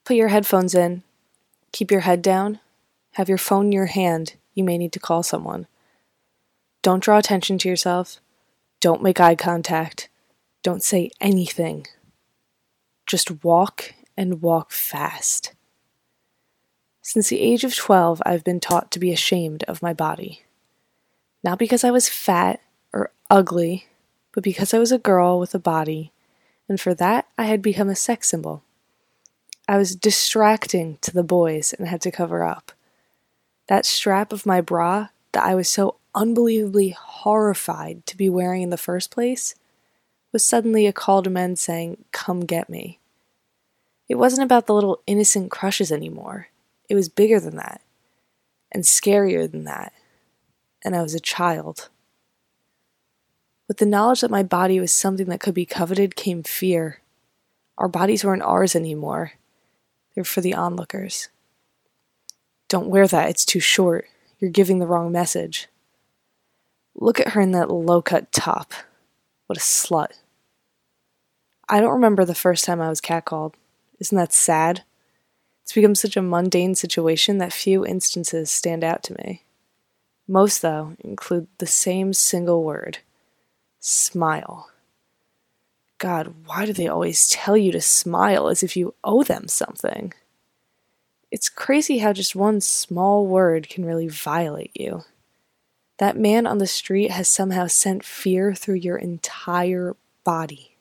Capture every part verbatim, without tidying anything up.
Put your headphones in. Keep your head down. Have your phone in your hand. You may need to call someone. Don't draw attention to yourself. Don't make eye contact. Don't say anything. Just walk and walk fast. Since the age of twelve, I've been taught to be ashamed of my body. Not because I was fat or ugly, but because I was a girl with a body, and for that I had become a sex symbol. I was distracting to the boys and had to cover up. That strap of my bra that I was so unbelievably horrified to be wearing in the first place was suddenly a call to men saying, "Come get me." It wasn't about the little innocent crushes anymore. It was bigger than that, and scarier than that, and I was a child. With the knowledge that my body was something that could be coveted came fear. Our bodies weren't ours anymore. They were for the onlookers. Don't wear that, it's too short. You're giving the wrong message. Look at her in that low-cut top. What a slut. I don't remember the first time I was catcalled. Isn't that sad? It's become such a mundane situation that few instances stand out to me. Most, though, include the same single word. Smile. God, why do they always tell you to smile as if you owe them something? It's crazy how just one small word can really violate you. That man on the street has somehow sent fear through your entire body.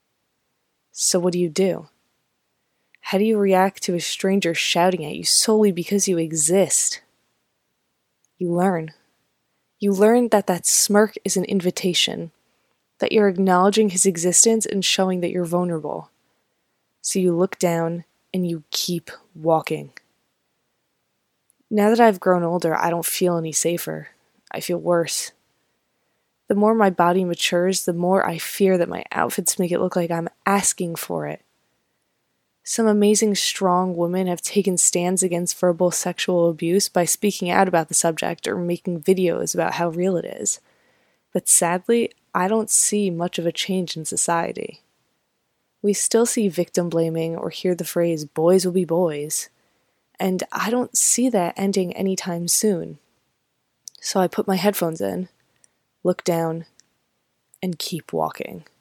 So what do you do? How do you react to a stranger shouting at you solely because you exist? You learn. You learn that that smirk is an invitation, that you're acknowledging his existence and showing that you're vulnerable. So you look down and you keep walking. Now that I've grown older, I don't feel any safer. I feel worse. The more my body matures, the more I fear that my outfits make it look like I'm asking for it. Some amazing, strong women have taken stands against verbal sexual abuse by speaking out about the subject or making videos about how real it is. But sadly, I don't see much of a change in society. We still see victim blaming or hear the phrase, "boys will be boys," and I don't see that ending anytime soon. So I put my headphones in, look down, and keep walking.